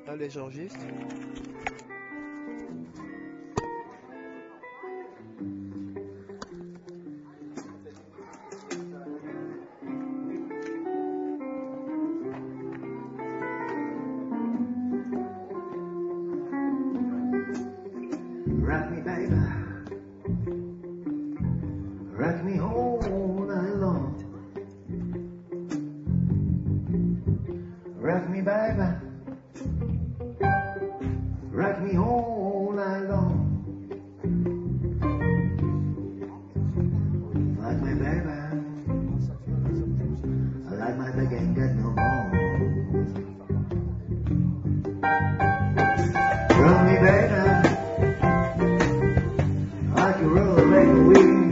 Allez, j'enregistre. Rock me, baby. Rock me all night long. Rock me, baby. Rock me all night long. Like my baby. Like my baby ain't got no more. Rock me, baby. Like a roller like a wheel.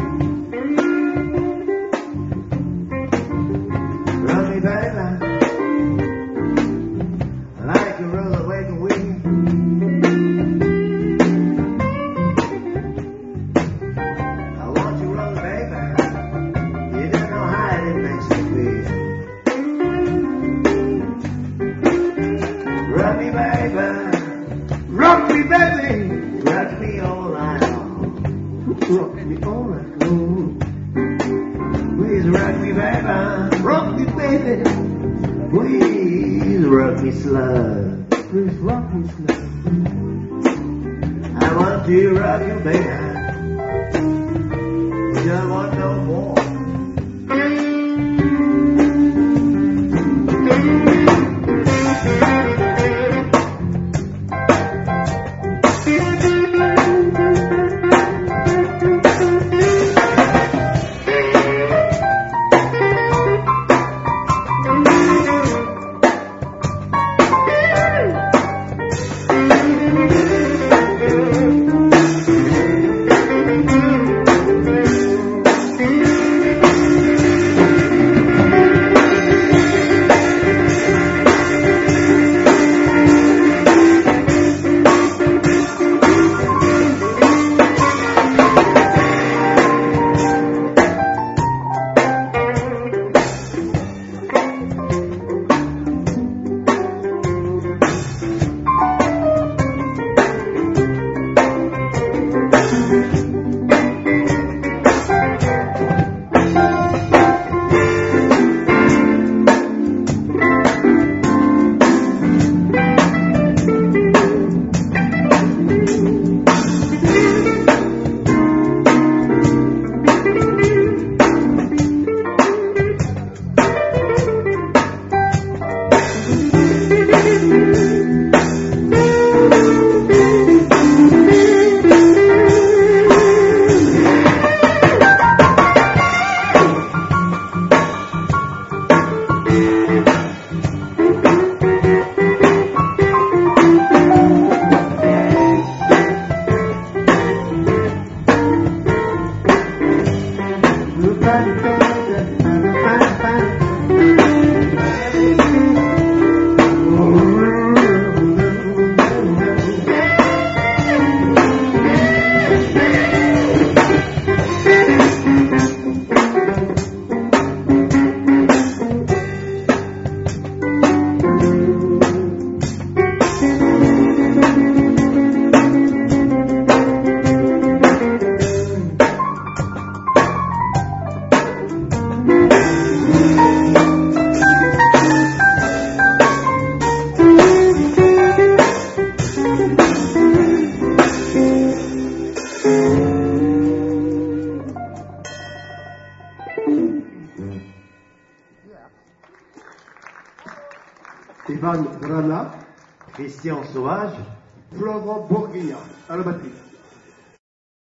Run me, baby. Like a roller like a wheel. I want you roll, baby. You don't know how it makes me feel. Run me, baby. Rock me, baby. Rock me all night long. Rock me all night long. Please rock me, baby. Rock me, baby. Please rock me slow. Please rock me slow. I want to rock you, baby. Don't want no more. Ivan Grana, Christian Sauvage, Florent Bourguignon à la batterie.